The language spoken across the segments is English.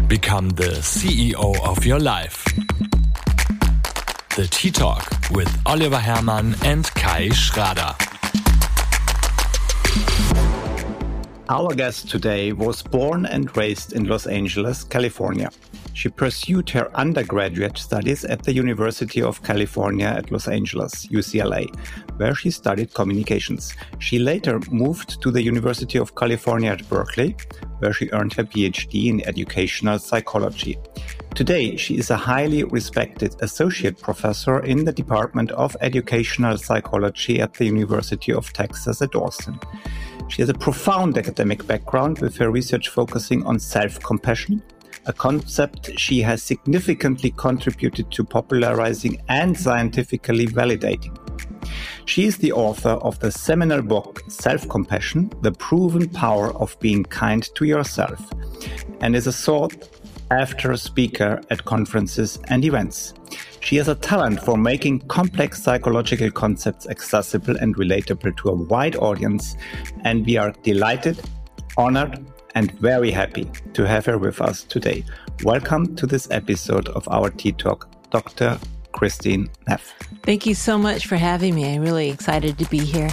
Become the CEO of your life. The Tea Talk with Oliver Hermann and Kai Schrader. Our guest today was born and raised in Los Angeles, California. She pursued her undergraduate studies at the University of California at Los Angeles, UCLA, where she studied communications. She later moved to the University of California at Berkeley, where she earned her PhD in educational psychology. Today, she is a highly respected associate professor in the Department of Educational Psychology at the University of Texas at Austin. She has a profound academic background with her research focusing on self-compassion, a concept she has significantly contributed to popularizing and scientifically validating. She is the author of the seminal book Self-Compassion, The Proven Power of Being Kind to Yourself, and is a sought-after speaker at conferences and events. She has a talent for making complex psychological concepts accessible and relatable to a wide audience, and we are delighted, honored, and very happy to have her with us today. Welcome to this episode of our Tea Talk, Dr. Christine Neff. Thank you so much for having me. I'm really excited to be here.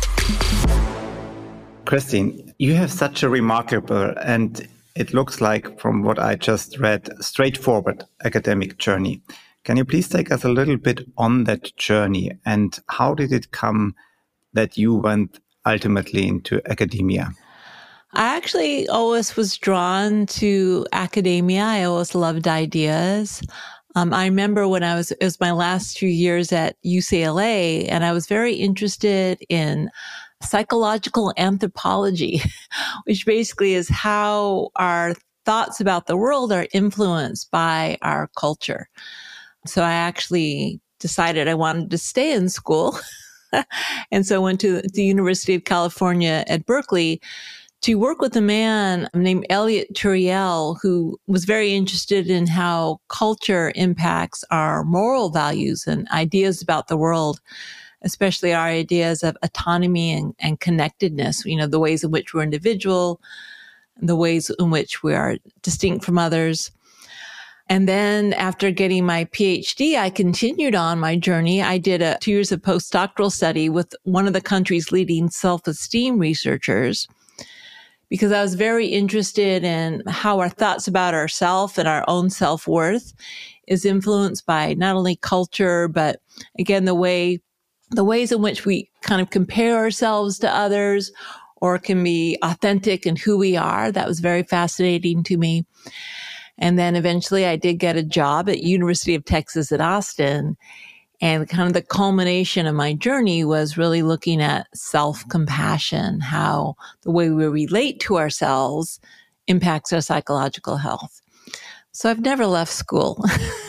Christine, you have such a remarkable and it looks like, from what I just read, straightforward academic journey. Can you please take us a little bit on that journey and how did it come that you went ultimately into academia? I actually always was drawn to academia. I always loved ideas. I remember when it was my last 2 years at UCLA, and I was very interested in psychological anthropology, which basically is how our thoughts about the world are influenced by our culture. So I actually decided I wanted to stay in school. And so I went to the University of California at Berkeley to work with a man named Elliot Turiel, who was very interested in how culture impacts our moral values and ideas about the world, especially our ideas of autonomy and connectedness, the ways in which we're individual, the ways in which we are distinct from others. And then after getting my PhD, I continued on my journey. I did 2 years of postdoctoral study with one of the country's leading self-esteem researchers, because I was very interested in how our thoughts about ourselves and our own self-worth is influenced by not only culture, but again, the ways in which we kind of compare ourselves to others or can be authentic in who we are. That was very fascinating to me. And then eventually I did get a job at University of Texas at Austin. And kind of the culmination of my journey was really looking at self-compassion, how the way we relate to ourselves impacts our psychological health. So I've never left school.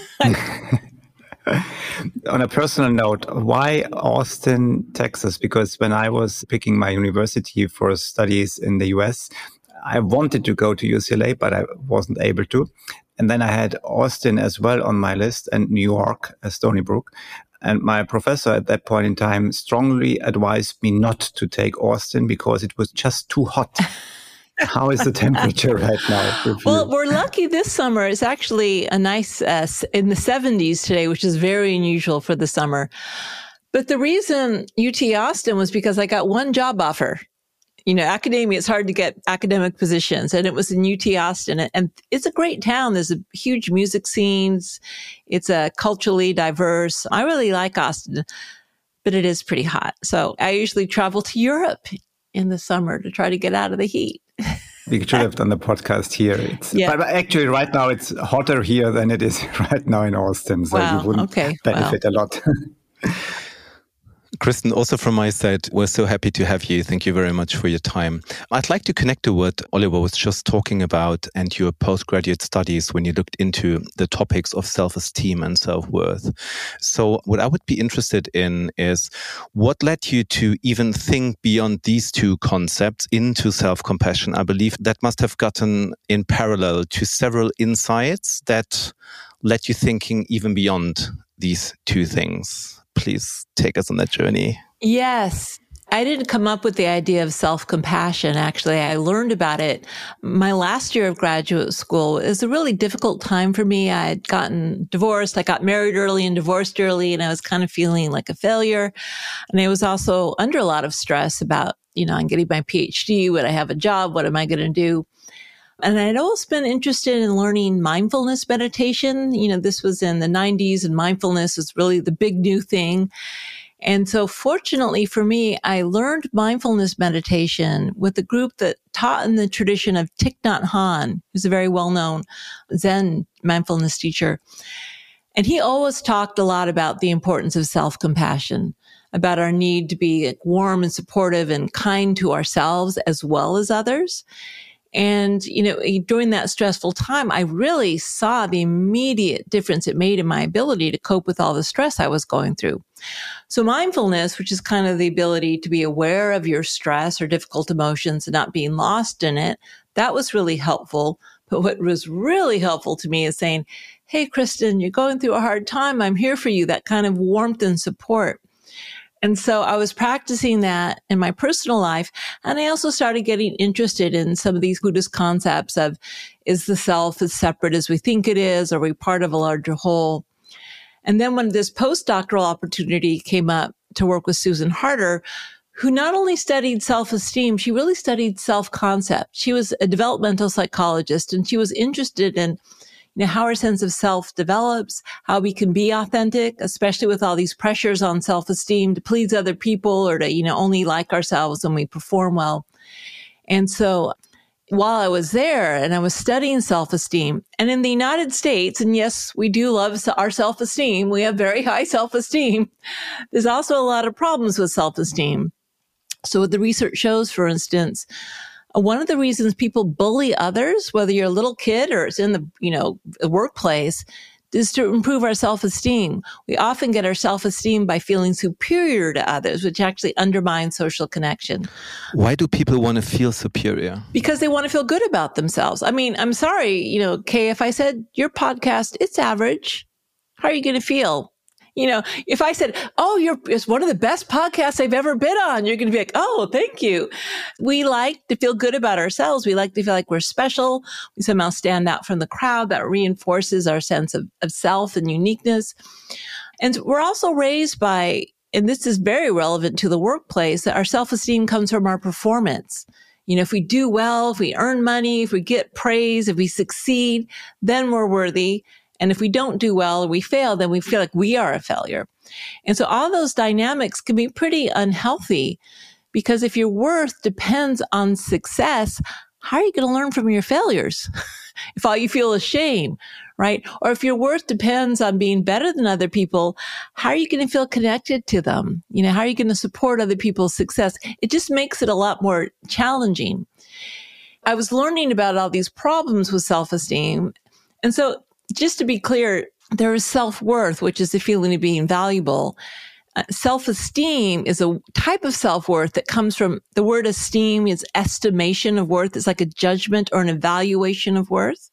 On a personal note, why Austin, Texas? Because when I was picking my university for studies in the US, I wanted to go to UCLA, but I wasn't able to. And then I had Austin as well on my list and New York, Stony Brook. And my professor at that point in time strongly advised me not to take Austin because it was just too hot. How is the temperature right now? Well, we're lucky this summer. It's actually a nice in the 70s today, which is very unusual for the summer. But the reason UT Austin was because I got one job offer. Academia, it's hard to get academic positions, and it was in UT Austin. And it's a great town. There's a huge music scenes. It's culturally diverse. I really like Austin, but it is pretty hot. So I usually travel to Europe in the summer to try to get out of the heat. We should have done the podcast here. But actually, right now, it's hotter here than it is right now in Austin. So you wouldn't benefit a lot. Kristen, also from my side, we're so happy to have you. Thank you very much for your time. I'd like to connect to what Oliver was just talking about and your postgraduate studies when you looked into the topics of self-esteem and self-worth. So what I would be interested in is what led you to even think beyond these two concepts into self-compassion? I believe that must have gotten in parallel to several insights that led you thinking even beyond these two things. Please take us on that journey. Yes. I didn't come up with the idea of self-compassion. Actually, I learned about it. My last year of graduate school is a really difficult time for me. I had gotten divorced. I got married early and divorced early, and I was kind of feeling like a failure. And I was also under a lot of stress about, I'm getting my PhD. Would I have a job? What am I going to do? And I'd always been interested in learning mindfulness meditation. This was in the 90s, and mindfulness was really the big new thing. And so fortunately for me, I learned mindfulness meditation with a group that taught in the tradition of Thich Nhat Hanh, who's a very well-known Zen mindfulness teacher. And he always talked a lot about the importance of self-compassion, about our need to be warm and supportive and kind to ourselves as well as others. And, during that stressful time, I really saw the immediate difference it made in my ability to cope with all the stress I was going through. So mindfulness, which is kind of the ability to be aware of your stress or difficult emotions and not being lost in it, that was really helpful. But what was really helpful to me is saying, hey, Kristen, you're going through a hard time. I'm here for you. That kind of warmth and support. And so I was practicing that in my personal life. And I also started getting interested in some of these Buddhist concepts of, is the self as separate as we think it is? Are we part of a larger whole? And then when this postdoctoral opportunity came up to work with Susan Harter, who not only studied self-esteem, she really studied self-concept. She was a developmental psychologist, and she was interested in how our sense of self develops, how we can be authentic, especially with all these pressures on self-esteem to please other people or to, only like ourselves when we perform well. And so while I was there and I was studying self-esteem, and in the United States, and yes, we do love our self-esteem, we have very high self-esteem, there's also a lot of problems with self-esteem. So what the research shows, for instance, one of the reasons people bully others, whether you're a little kid or it's in the, workplace, is to improve our self-esteem. We often get our self-esteem by feeling superior to others, which actually undermines social connection. Why do people want to feel superior? Because they want to feel good about themselves. I mean, I'm sorry, Kay, if I said your podcast, it's average, how are you going to feel? If I said, it's one of the best podcasts I've ever been on, you're going to be like, oh, thank you. We like to feel good about ourselves. We like to feel like we're special. We somehow stand out from the crowd. That reinforces our sense of self and uniqueness. And we're also raised by, and this is very relevant to the workplace, that our self-esteem comes from our performance. If we do well, if we earn money, if we get praise, if we succeed, then we're worthy. And if we don't do well or we fail, then we feel like we are a failure. And so all those dynamics can be pretty unhealthy, because if your worth depends on success, how are you going to learn from your failures? If all you feel is shame, right? Or if your worth depends on being better than other people, how are you going to feel connected to them? How are you going to support other people's success? It just makes it a lot more challenging. I was learning about all these problems with self-esteem. And so just to be clear, there is self-worth, which is the feeling of being valuable. Self-esteem is a type of self-worth that comes from the word esteem is estimation of worth. It's like a judgment or an evaluation of worth.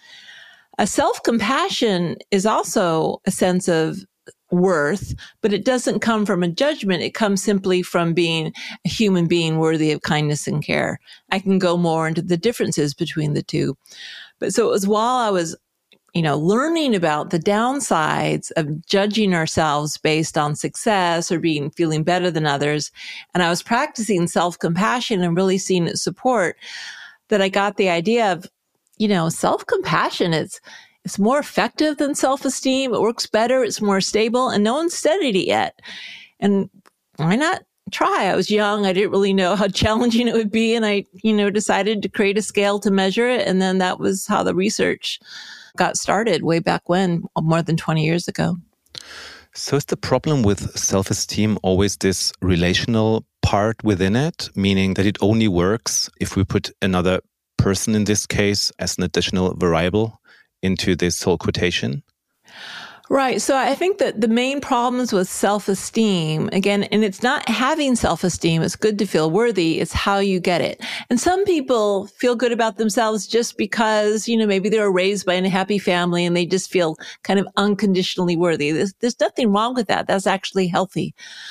A self-compassion is also a sense of worth, but it doesn't come from a judgment. It comes simply from being a human being worthy of kindness and care. I can go more into the differences between the two. But so it was while I was learning about the downsides of judging ourselves based on success or feeling better than others, and I was practicing self-compassion and really seeing it support, that I got the idea of, self-compassion. It's more effective than self-esteem. It works better. It's more stable, and no one's studied it yet. And why not try? I was young. I didn't really know how challenging it would be, and I, decided to create a scale to measure it, and then that was how the research got started way back when, more than 20 years ago. So is the problem with self-esteem always this relational part within it, meaning that it only works if we put another person, in this case, as an additional variable into this whole quotation? Right. So I think that the main problems with self-esteem, again, and it's not having self-esteem, it's good to feel worthy, it's how you get it. And some people feel good about themselves just because, maybe they were raised by a happy family and they just feel kind of unconditionally worthy. There's nothing wrong with that. That's actually healthy.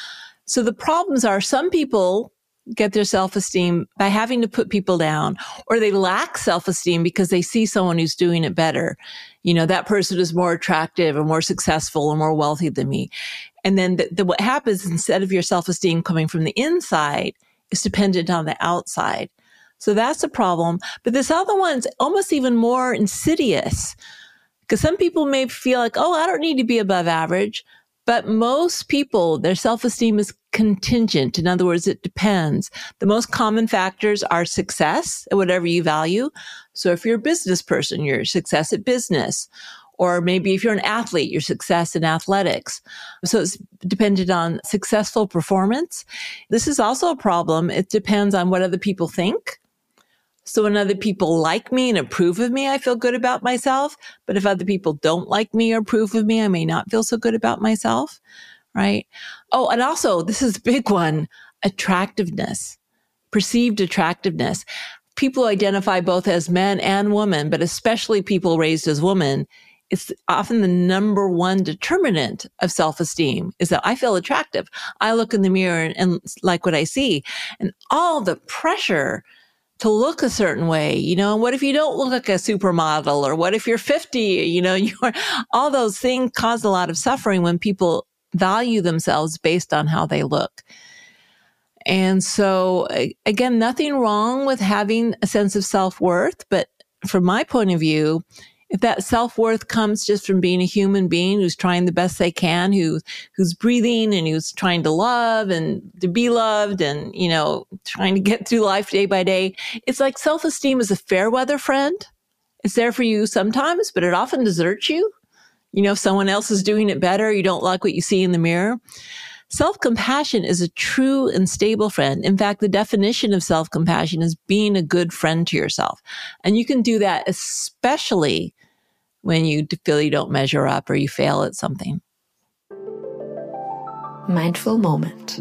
So the problems are some people get their self-esteem by having to put people down, or they lack self-esteem because they see someone who's doing it better. That person is more attractive or more successful or more wealthy than me. And then what happens, instead of your self-esteem coming from the inside, is dependent on the outside. So that's a problem. But this other one's almost even more insidious, because some people may feel like, oh, I don't need to be above average. But most people, their self-esteem is contingent. In other words, it depends. The most common factors are success at whatever you value. So if you're a business person, your success at business. Or maybe if you're an athlete, your success in athletics. So it's dependent on successful performance. This is also a problem. It depends on what other people think. So when other people like me and approve of me, I feel good about myself. But if other people don't like me or approve of me, I may not feel so good about myself, right? Oh, and also, this is a big one, attractiveness, perceived attractiveness. People identify both as men and women, but especially people raised as women. It's often the number one determinant of self-esteem is that I feel attractive. I look in the mirror and like what I see. And all the pressure to look a certain way, and what if you don't look like a supermodel, or what if you're 50, all those things cause a lot of suffering when people value themselves based on how they look. And so again, nothing wrong with having a sense of self-worth, but from my point of view, if that self-worth comes just from being a human being who's trying the best they can, who's breathing and who's trying to love and to be loved and, trying to get through life day by day, it's like self-esteem is a fair weather friend. It's there for you sometimes, but it often deserts you. If someone else is doing it better, you don't like what you see in the mirror. Self-compassion is a true and stable friend. In fact, the definition of self-compassion is being a good friend to yourself. And you can do that especially when you feel you don't measure up or you fail at something. Mindful moment.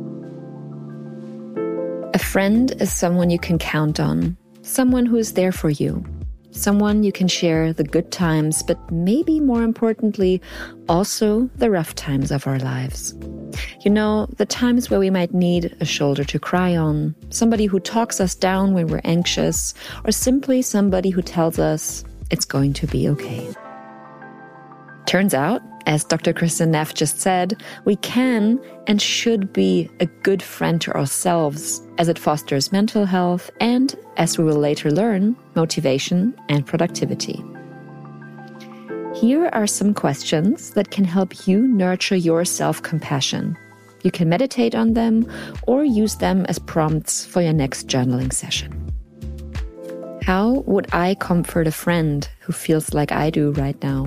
A friend is someone you can count on, someone who is there for you, someone you can share the good times, but maybe more importantly, also the rough times of our lives. The times where we might need a shoulder to cry on, somebody who talks us down when we're anxious, or simply somebody who tells us it's going to be okay. Turns out, as Dr. Kristin Neff just said, we can and should be a good friend to ourselves, as it fosters mental health and, as we will later learn, motivation and productivity. Here are some questions that can help you nurture your self-compassion. You can meditate on them or use them as prompts for your next journaling session. How would I comfort a friend who feels like I do right now?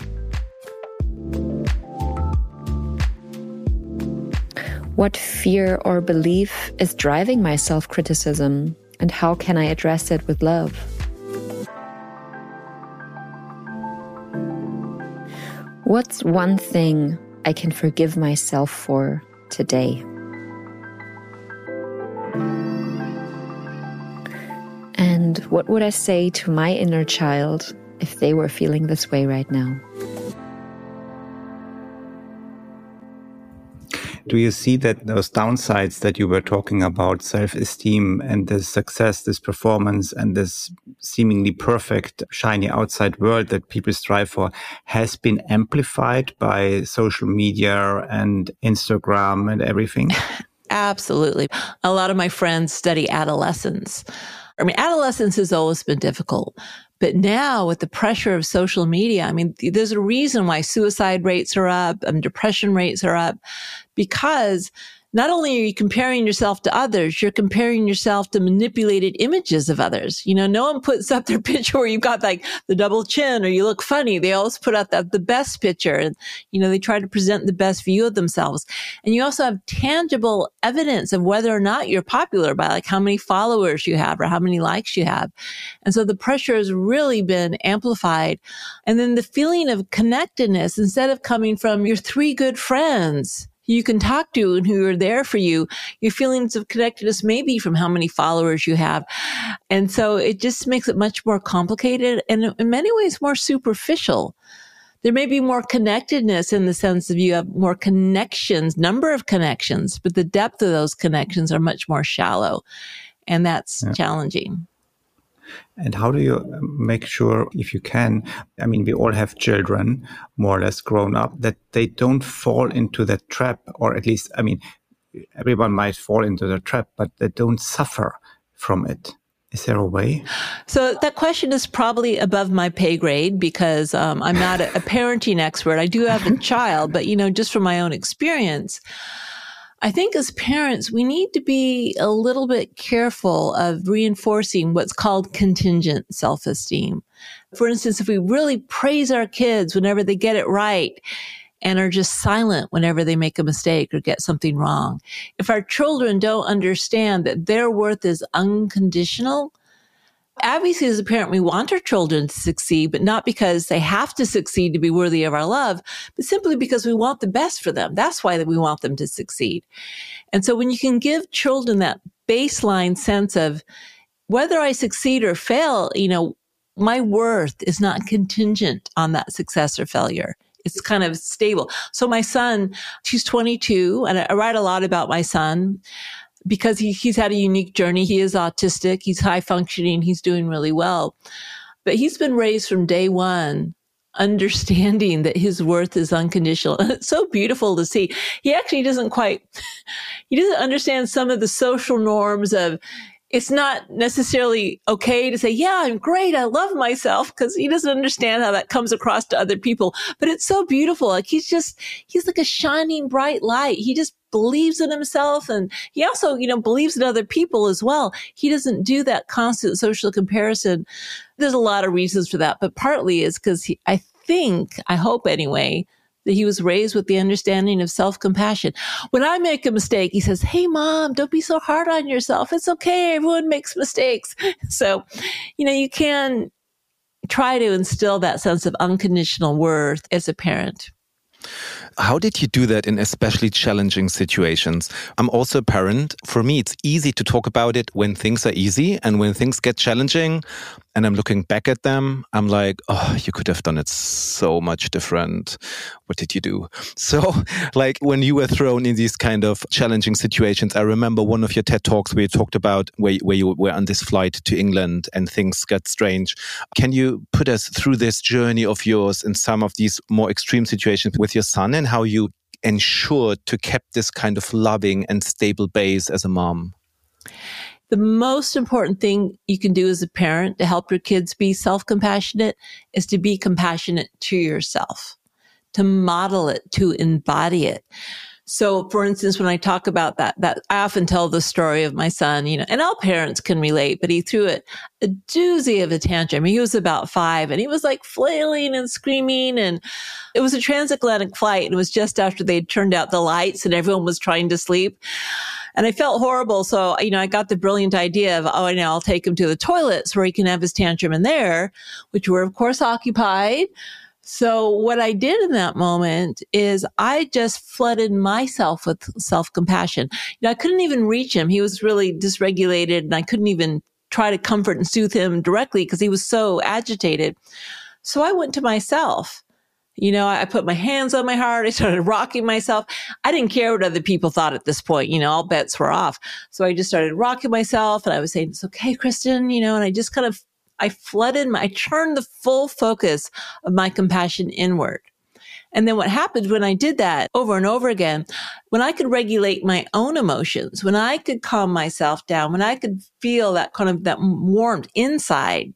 What fear or belief is driving my self-criticism, and how can I address it with love? What's one thing I can forgive myself for today? And what would I say to my inner child if they were feeling this way right now? Do you see that those downsides that you were talking about, self-esteem and this success, this performance, and this seemingly perfect, shiny outside world that people strive for, has been amplified by social media and Instagram and everything? Absolutely. A lot of my friends study adolescence. Adolescence has always been difficult. But now with the pressure of social media, there's a reason why suicide rates are up and depression rates are up, because not only are you comparing yourself to others, you're comparing yourself to manipulated images of others. No one puts up their picture where you've got like the double chin or you look funny. They always put up the best picture and, they try to present the best view of themselves. And you also have tangible evidence of whether or not you're popular by like how many followers you have or how many likes you have. And so the pressure has really been amplified. And then the feeling of connectedness, instead of coming from your 3 good friends you can talk to and who are there for you, your feelings of connectedness may be from how many followers you have. And so it just makes it much more complicated and in many ways more superficial. There may be more connectedness in the sense of you have more connections, number of connections, but the depth of those connections are much more shallow. And that's challenging. And how do you make sure, if you can, I mean, we all have children, more or less grown up, that they don't fall into that trap, or at least, I mean, everyone might fall into the trap, but they don't suffer from it. Is there a way? So that question is probably above my pay grade because I'm not a parenting expert. I do have a child, but, just from my own experience, I think as parents, we need to be a little bit careful of reinforcing what's called contingent self-esteem. For instance, if we really praise our kids whenever they get it right and are just silent whenever they make a mistake or get something wrong, if our children don't understand that their worth is unconditional, obviously, as a parent, we want our children to succeed, but not because they have to succeed to be worthy of our love, but simply because we want the best for them. That's why we want them to succeed. And so when you can give children that baseline sense of whether I succeed or fail, my worth is not contingent on that success or failure. It's kind of stable. So my son, he's 22, and I write a lot about my son, because he's had a unique journey. He is autistic. He's high functioning. He's doing really well. But he's been raised from day one, understanding that his worth is unconditional. And it's so beautiful to see. He actually doesn't understand some of the social norms of, it's not necessarily okay to say, yeah, I'm great. I love myself, because he doesn't understand how that comes across to other people. But it's so beautiful. Like he's like a shining bright light. He just believes in himself. And he also, believes in other people as well. He doesn't do that constant social comparison. There's a lot of reasons for that, but partly is because I hope anyway, that he was raised with the understanding of self-compassion. When I make a mistake, he says, hey, Mom, don't be so hard on yourself. It's okay. Everyone makes mistakes. So, you can try to instill that sense of unconditional worth as a parent. How did you do that in especially challenging situations? I'm also a parent. For me, it's easy to talk about it when things are easy, and when things get challenging and I'm looking back at them, I'm like, oh, you could have done it so much different. What did you do? So like when you were thrown in these kind of challenging situations, I remember one of your TED Talks where you talked about where you were on this flight to England and things got strange. Can you put us through this journey of yours in some of these more extreme situations with your son, and how you ensured to keep this kind of loving and stable base as a mom? The most important thing you can do as a parent to help your kids be self-compassionate is to be compassionate to yourself, to model it, to embody it. So, for instance, when I talk about that I often tell the story of my son, and all parents can relate, but he threw a doozy of a tantrum. He was about 5 and he was like flailing and screaming, and it was a transatlantic flight. And it was just after they'd turned out the lights and everyone was trying to sleep. And I felt horrible. So, I got the brilliant idea of, I'll take him to the toilets where he can have his tantrum in there, which were of course occupied. So what I did in that moment is I just flooded myself with self-compassion. I couldn't even reach him. He was really dysregulated, and I couldn't even try to comfort and soothe him directly because he was so agitated. So I went to myself. I put my hands on my heart. I started rocking myself. I didn't care what other people thought at this point. All bets were off. So I just started rocking myself, and I was saying, it's okay, Kristen, and I just kind of I turned the full focus of my compassion inward. And then what happened when I did that over and over again, when I could regulate my own emotions, when I could calm myself down, when I could feel that kind of that warmth inside,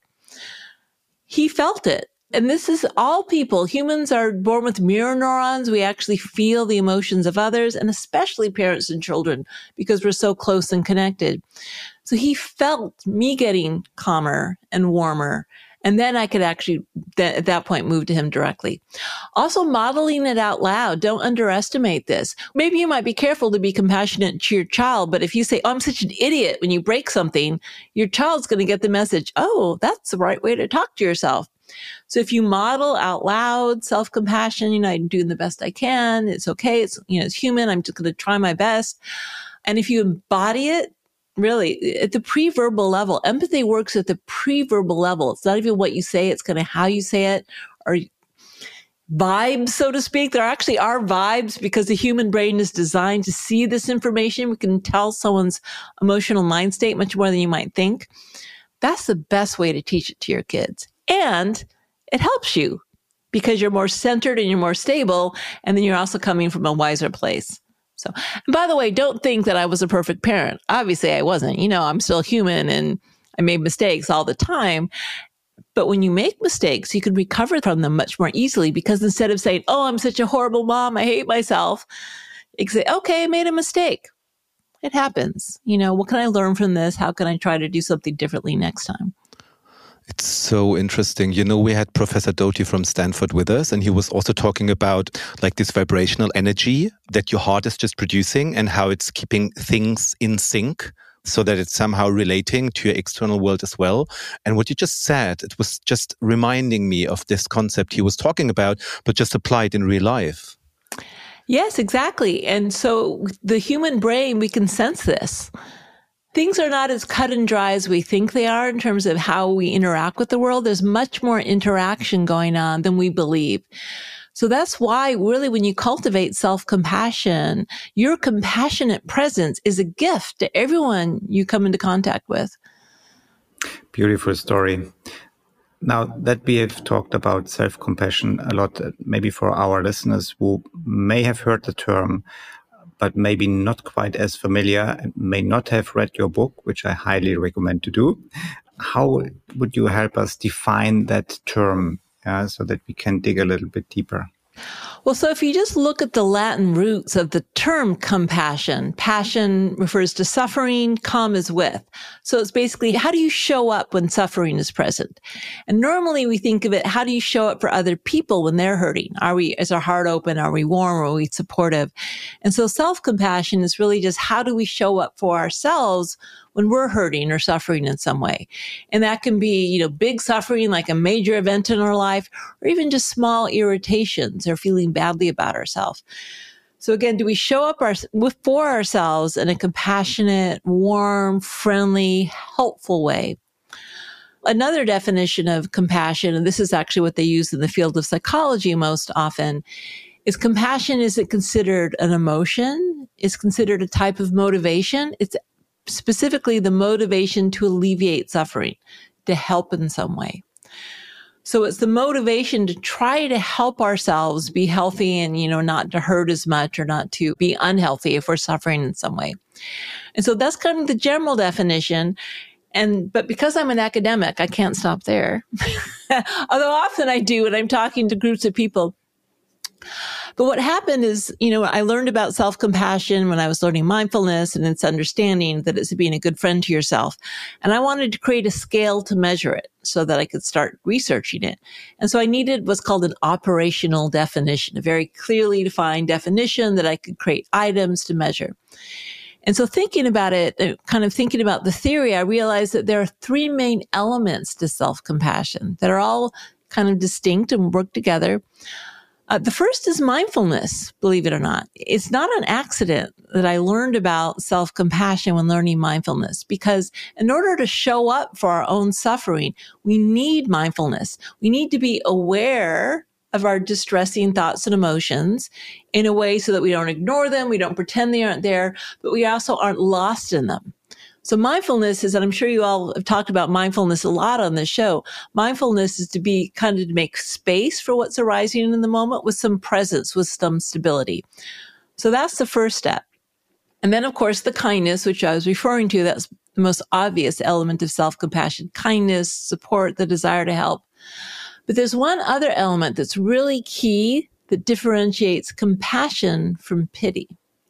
he felt it. And this is all people. Humans are born with mirror neurons. We actually feel the emotions of others, and especially parents and children, because we're so close and connected. So he felt me getting calmer and warmer. And then I could actually, at that point, move to him directly. Also, modeling it out loud. Don't underestimate this. Maybe you might be careful to be compassionate to your child, but if you say, I'm such an idiot when you break something, your child's going to get the message, oh, that's the right way to talk to yourself. So if you model out loud self-compassion, I'm doing the best I can. It's okay. It's human. I'm just going to try my best. And if you embody it, really, at the pre-verbal level, empathy works at the pre-verbal level. It's not even what you say. It's kind of how you say it. Or vibes, so to speak. There actually are vibes because the human brain is designed to see this information. We can tell someone's emotional mind state much more than you might think. That's the best way to teach it to your kids. And it helps you because you're more centered and you're more stable. And then you're also coming from a wiser place. So, and by the way, don't think that I was a perfect parent. Obviously, I wasn't. I'm still human and I made mistakes all the time. But when you make mistakes, you can recover from them much more easily because instead of saying, oh, I'm such a horrible mom, I hate myself, you can say, okay, I made a mistake. It happens. What can I learn from this? How can I try to do something differently next time? It's so interesting. We had Professor Doty from Stanford with us, and he was also talking about like this vibrational energy that your heart is just producing and how it's keeping things in sync so that it's somehow relating to your external world as well. And what you just said, it was just reminding me of this concept he was talking about, but just applied in real life. Yes, exactly. And so the human brain, we can sense this. Things are not as cut and dry as we think they are in terms of how we interact with the world. There's much more interaction going on than we believe. So that's why really when you cultivate self-compassion, your compassionate presence is a gift to everyone you come into contact with. Beautiful story. Now that we have talked about self-compassion a lot, maybe for our listeners who may have heard the term, but maybe not quite as familiar and may not have read your book, which I highly recommend to do. How would you help us define that term so that we can dig a little bit deeper? Well, so if you just look at the Latin roots of the term compassion, passion refers to suffering, com is with. So it's basically, how do you show up when suffering is present? And normally we think of it, how do you show up for other people when they're hurting? Is our heart open? Are we warm? Are we supportive? And so self-compassion is really just, how do we show up for ourselves when we're hurting or suffering in some way? And that can be, big suffering, like a major event in our life, or even just small irritations or feeling badly about ourselves. So again, do we show up for ourselves in a compassionate, warm, friendly, helpful way? Another definition of compassion, and this is actually what they use in the field of psychology most often, is compassion isn't considered an emotion. It's considered a type of motivation. It's specifically the motivation to alleviate suffering, to help in some way. So it's the motivation to try to help ourselves be healthy and, not to hurt as much or not to be unhealthy if we're suffering in some way. And so that's kind of the general definition. But because I'm an academic, I can't stop there. Although often I do when I'm talking to groups of people. But what happened is, I learned about self-compassion when I was learning mindfulness and its understanding that it's being a good friend to yourself. And I wanted to create a scale to measure it so that I could start researching it. And so I needed what's called an operational definition, a very clearly defined definition that I could create items to measure. And so thinking about it, kind of thinking about the theory, I realized that there are three main elements to self-compassion that are all kind of distinct and work together. The first is mindfulness, believe it or not. It's not an accident that I learned about self-compassion when learning mindfulness, because in order to show up for our own suffering, we need mindfulness. We need to be aware of our distressing thoughts and emotions in a way so that we don't ignore them, we don't pretend they aren't there, but we also aren't lost in them. So mindfulness is, and I'm sure you all have talked about mindfulness a lot on this show, mindfulness is to be kind of to make space for what's arising in the moment with some presence, with some stability. So that's the first step. And then, of course, the kindness, which I was referring to, that's the most obvious element of self-compassion, kindness, support, the desire to help. But there's one other element that's really key that differentiates compassion from pity.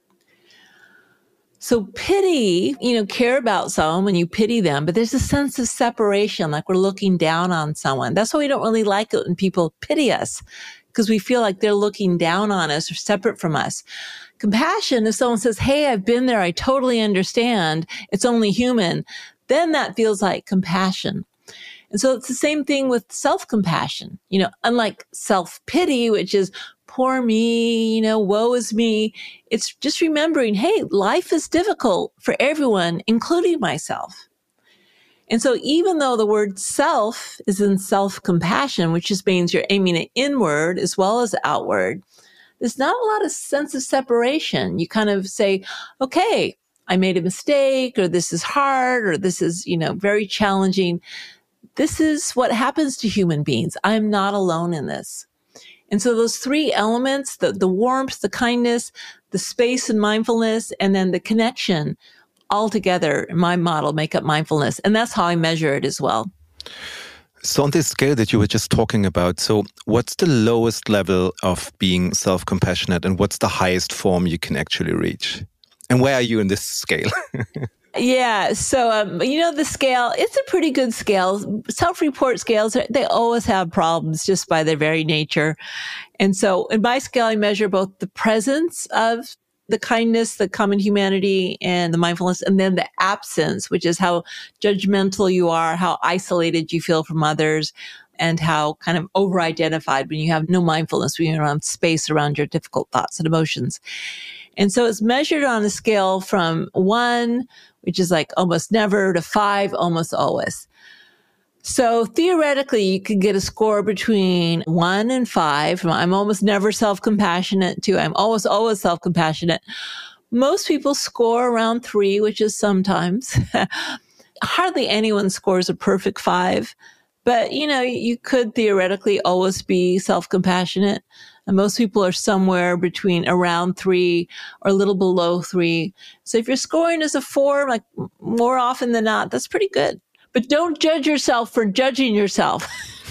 So pity, care about someone when you pity them, but there's a sense of separation, like we're looking down on someone. That's why we don't really like it when people pity us, because we feel like they're looking down on us or separate from us. Compassion, if someone says, hey, I've been there, I totally understand, it's only human, then that feels like compassion. And so it's the same thing with self-compassion. Unlike self-pity, which is poor me, woe is me. It's just remembering, hey, life is difficult for everyone, including myself. And so even though the word self is in self-compassion, which just means you're aiming it inward as well as outward, there's not a lot of sense of separation. You kind of say, okay, I made a mistake, or this is hard, or this is, very challenging. This is what happens to human beings. I'm not alone in this. And so those three elements, the warmth, the kindness, the space and mindfulness, and then the connection, all together in my model make up mindfulness. And that's how I measure it as well. So on this scale that you were just talking about, so what's the lowest level of being self-compassionate and what's the highest form you can actually reach? And where are you in this scale? Yeah. So, the scale, it's a pretty good scale. Self-report scales, they always have problems just by their very nature. And so in my scale, I measure both the presence of the kindness, the common humanity, and the mindfulness, and then the absence, which is how judgmental you are, how isolated you feel from others, and how kind of over-identified when you have no mindfulness, when you're on space around your difficult thoughts and emotions. And so it's measured on a scale from 1, which is like almost never, to 5, almost always. So theoretically, you could get a score between 1 and 5. I'm almost never self-compassionate, to I'm always self-compassionate. Most people score around 3, which is sometimes. Hardly anyone scores a perfect 5. But, you could theoretically always be self-compassionate. And most people are somewhere between around 3 or a little below 3. So if you're scoring as a 4, like more often than not, that's pretty good. But don't judge yourself for judging yourself.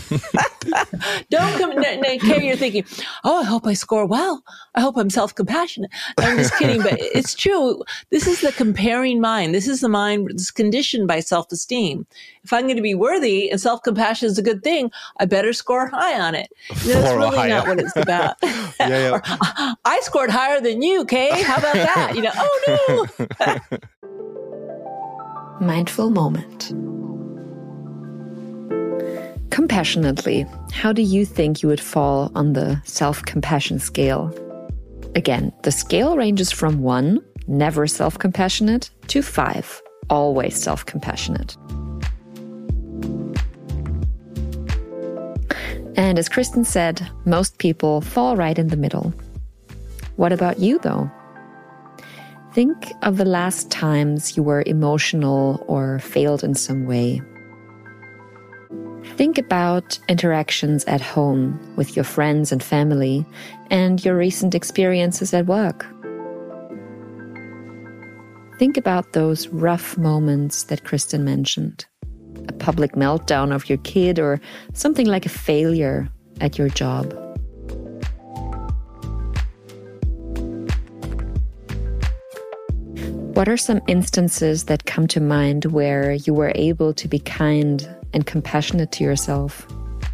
Don't come care you're thinking, I hope I score well. I hope I'm self-compassionate. I'm just kidding, but it's true. This is the comparing mind. This is the mind that's conditioned by self-esteem. If I'm going to be worthy and self-compassion is a good thing, I better score high on it. That's really not what it's about. Yeah. Or, I scored higher than you, Kay. How about that? Oh no. Mindful moment. Compassionately, how do you think you would fall on the self-compassion scale? Again, the scale ranges from 1, never self-compassionate, to 5, always self-compassionate. And as Kristen said, most people fall right in the middle. What about you, though? Think of the last times you were emotional or failed in some way. Think about interactions at home with your friends and family and your recent experiences at work. Think about those rough moments that Kristen mentioned. A public meltdown of your kid or something like a failure at your job. What are some instances that come to mind where you were able to be kind and compassionate to yourself?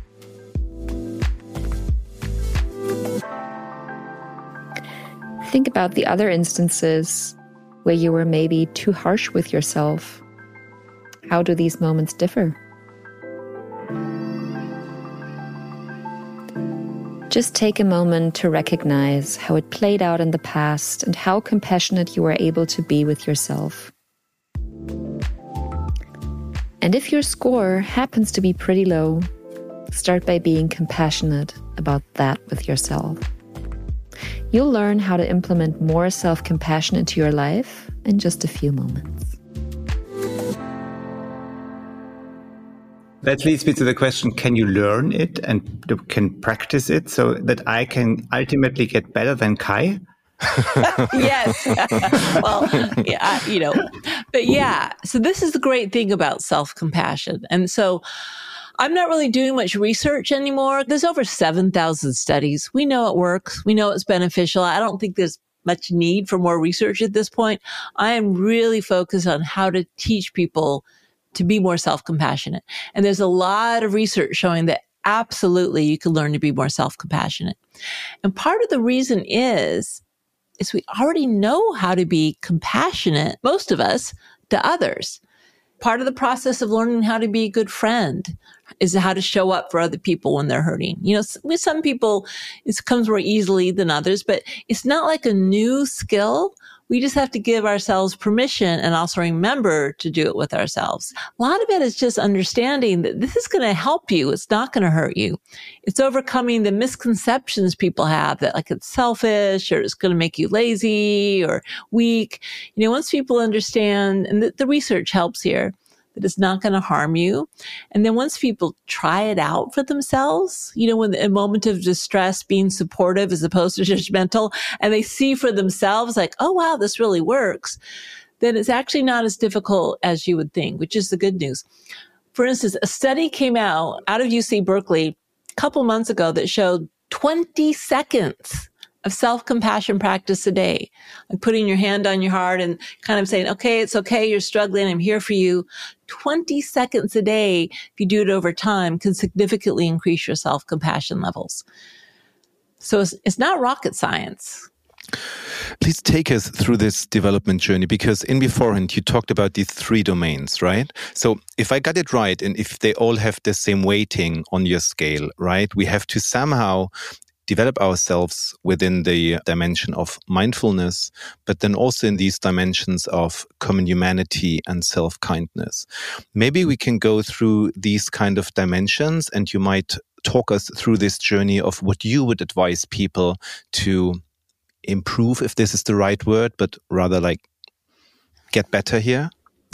Think about the other instances where you were maybe too harsh with yourself. How do these moments differ? Just take a moment to recognize how it played out in the past and how compassionate you were able to be with yourself. And if your score happens to be pretty low, start by being compassionate about that with yourself. You'll learn how to implement more self-compassion into your life in just a few moments. That leads me to the question, can you learn it and can practice it so that I can ultimately get better than Kai? Yes. Well, yeah, but yeah. So this is the great thing about self-compassion. And so I'm not really doing much research anymore. There's over 7,000 studies. We know it works. We know it's beneficial. I don't think there's much need for more research at this point. I am really focused on how to teach people to be more self-compassionate. And there's a lot of research showing that absolutely you can learn to be more self-compassionate. And part of the reason is we already know how to be compassionate, most of us, to others. Part of the process of learning how to be a good friend is how to show up for other people when they're hurting. With some people, it comes more easily than others, but it's not like a new skill. We just have to give ourselves permission and also remember to do it with ourselves. A lot of it is just understanding that this is going to help you. It's not going to hurt you. It's overcoming the misconceptions people have that like it's selfish or it's going to make you lazy or weak. Once people understand, and the research helps here, that it's not going to harm you. And then once people try it out for themselves, when a moment of distress, being supportive as opposed to judgmental, and they see for themselves like, oh, wow, this really works, then it's actually not as difficult as you would think, which is the good news. For instance, a study came out of UC Berkeley a couple months ago that showed 20 seconds of self-compassion practice a day, like putting your hand on your heart and kind of saying, okay, it's okay, you're struggling, I'm here for you. 20 seconds a day, if you do it over time, can significantly increase your self-compassion levels. So it's not rocket science. Please take us through this development journey, because in beforehand you talked about these 3 domains, right? So if I got it right, and if they all have the same weighting on your scale, right, we have to somehow develop ourselves within the dimension of mindfulness, but then also in these dimensions of common humanity and self-kindness. Maybe we can go through these kind of dimensions, and you might talk us through this journey of what you would advise people to improve, if this is the right word, but rather like get better here.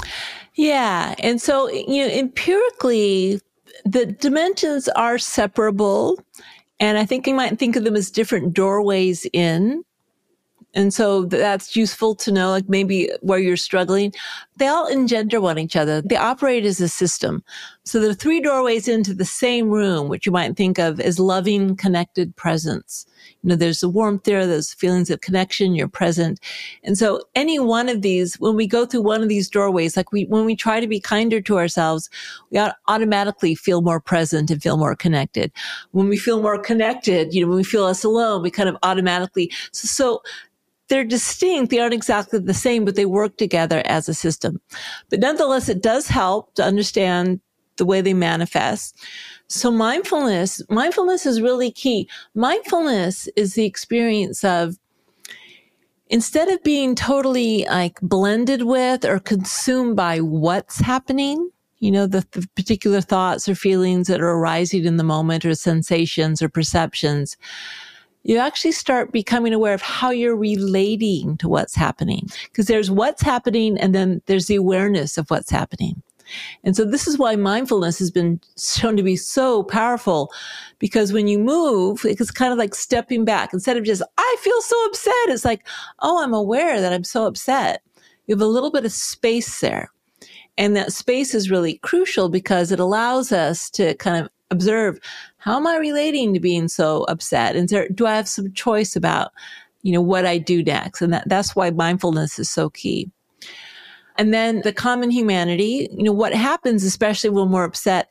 Yeah. And so, empirically, the dimensions are separable. And I think you might think of them as different doorways in. And so that's useful to know, like maybe where you're struggling. They all engender one another. They operate as a system. So there are 3 doorways into the same room, which you might think of as loving, connected presence. There's the warmth there, there's feelings of connection, you're present. And so any one of these, when we go through one of these doorways, like when we try to be kinder to ourselves, we automatically feel more present and feel more connected. When we feel more connected, when we feel less alone, we kind of automatically, so they're distinct. They aren't exactly the same, but they work together as a system. But nonetheless, it does help to understand the way they manifest. So mindfulness is really key. Mindfulness is the experience of, instead of being totally like blended with or consumed by what's happening, the particular thoughts or feelings that are arising in the moment, or sensations or perceptions, you actually start becoming aware of how you're relating to what's happening. Because there's what's happening, and then there's the awareness of what's happening. And so this is why mindfulness has been shown to be so powerful, because when you move, it's kind of like stepping back. Instead of just, I feel so upset, it's like, oh, I'm aware that I'm so upset. You have a little bit of space there. And that space is really crucial because it allows us to kind of observe, how am I relating to being so upset? And do I have some choice about, what I do next? And that's why mindfulness is so key. And then the common humanity, what happens, especially when we're upset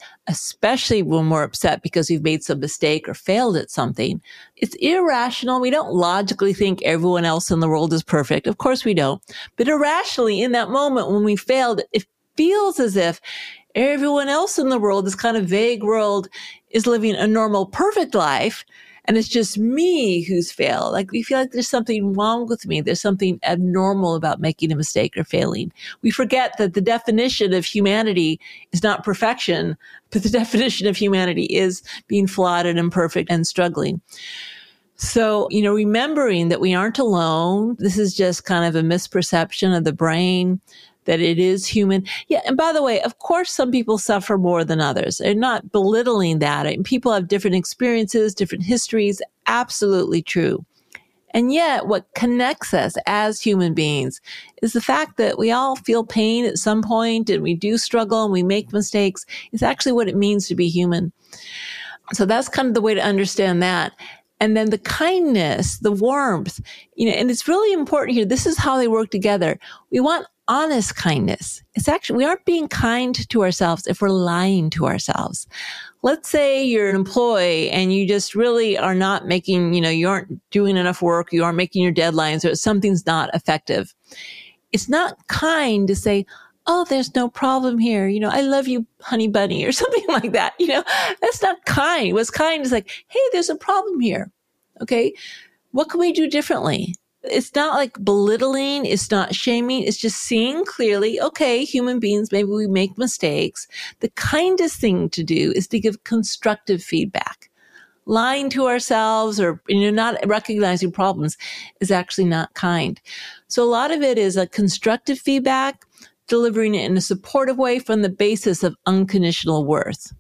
because we've made some mistake or failed at something, it's irrational. We don't logically think everyone else in the world is perfect. Of course we don't. But irrationally, in that moment when we failed, it feels as if everyone else in the world, this kind of vague world, is living a normal, perfect life. And it's just me who's failed. Like we feel like there's something wrong with me. There's something abnormal about making a mistake or failing. We forget that the definition of humanity is not perfection, but the definition of humanity is being flawed and imperfect and struggling. So, remembering that we aren't alone. This is just kind of a misperception of the brain, that it is human. Yeah. And by the way, of course, some people suffer more than others. They're not belittling that. And people have different experiences, different histories. Absolutely true. And yet what connects us as human beings is the fact that we all feel pain at some point, and we do struggle and we make mistakes. It's actually what it means to be human. So that's kind of the way to understand that. And then the kindness, the warmth, and it's really important here. This is how they work together. We want honest kindness. It's actually, we aren't being kind to ourselves if we're lying to ourselves. Let's say you're an employee and you just really are not making, you aren't doing enough work, you aren't making your deadlines, or something's not effective. It's not kind to say, oh, there's no problem here. I love you, honey bunny, or something like that. That's not kind. What's kind is like, hey, there's a problem here. Okay. What can we do differently? It's not like belittling. It's not shaming. It's just seeing clearly, okay, human beings, maybe we make mistakes. The kindest thing to do is to give constructive feedback. Lying to ourselves or not recognizing problems is actually not kind. So a lot of it is a constructive feedback, delivering it in a supportive way from the basis of unconditional worth.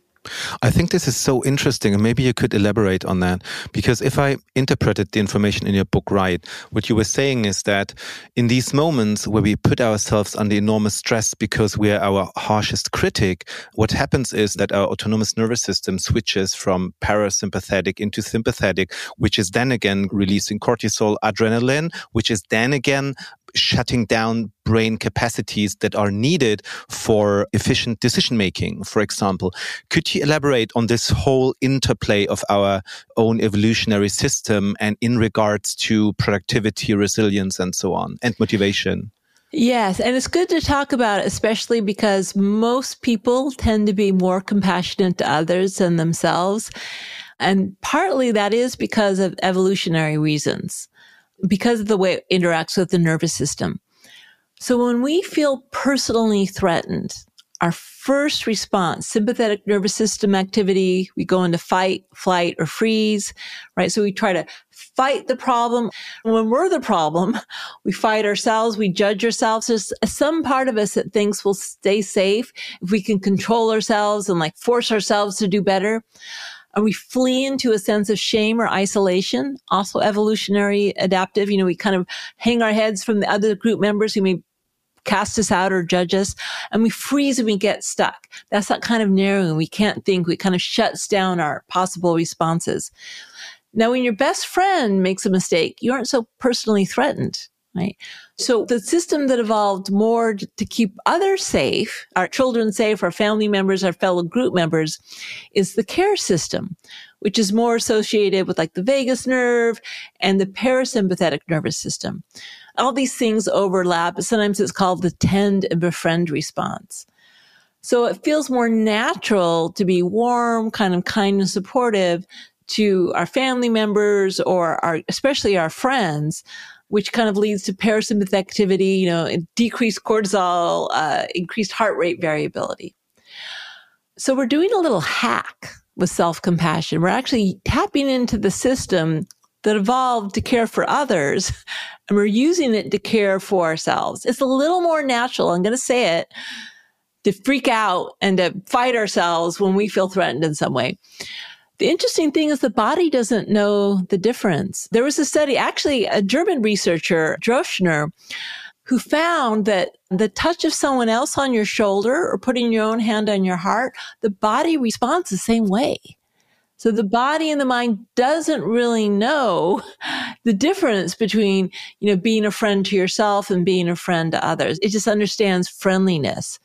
I think this is so interesting, and maybe you could elaborate on that, because if I interpreted the information in your book right, what you were saying is that in these moments where we put ourselves under enormous stress because we are our harshest critic, what happens is that our autonomous nervous system switches from parasympathetic into sympathetic, which is then again releasing cortisol, adrenaline, which is then again shutting down brain capacities that are needed for efficient decision making, for example. Could you elaborate on this whole interplay of our own evolutionary system and in regards to productivity, resilience, and so on, and motivation? Yes, and it's good to talk about it, especially because most people tend to be more compassionate to others than themselves. And partly that is because of evolutionary reasons, because of the way it interacts with the nervous system. So when we feel personally threatened, our first response, sympathetic nervous system activity, we go into fight, flight, or freeze, right? So we try to fight the problem. When we're the problem, we fight ourselves, we judge ourselves. There's some part of us that thinks we'll stay safe if we can control ourselves and force ourselves to do better. And we flee into a sense of shame or isolation, also evolutionary adaptive. We kind of hang our heads from the other group members who may cast us out or judge us, and we freeze and we get stuck. That's that kind of narrowing. We can't think. We kind of shuts down our possible responses. Now, when your best friend makes a mistake, you aren't so personally threatened, right? So the system that evolved more to keep others safe, our children safe, our family members, our fellow group members, is the care system, which is more associated with the vagus nerve and the parasympathetic nervous system. All these things overlap, but sometimes it's called the tend and befriend response. So it feels more natural to be warm, kind and supportive to our family members or especially our friends, which kind of leads to parasympathetic activity, decreased cortisol, increased heart rate variability. So we're doing a little hack with self-compassion. We're actually tapping into the system that evolved to care for others, and we're using it to care for ourselves. It's a little more natural, I'm going to say it, to freak out and to fight ourselves when we feel threatened in some way. The interesting thing is the body doesn't know the difference. There was a study, actually a German researcher, Droschner, who found that the touch of someone else on your shoulder or putting your own hand on your heart, the body responds the same way. So the body and the mind doesn't really know the difference between, being a friend to yourself and being a friend to others. It just understands friendliness.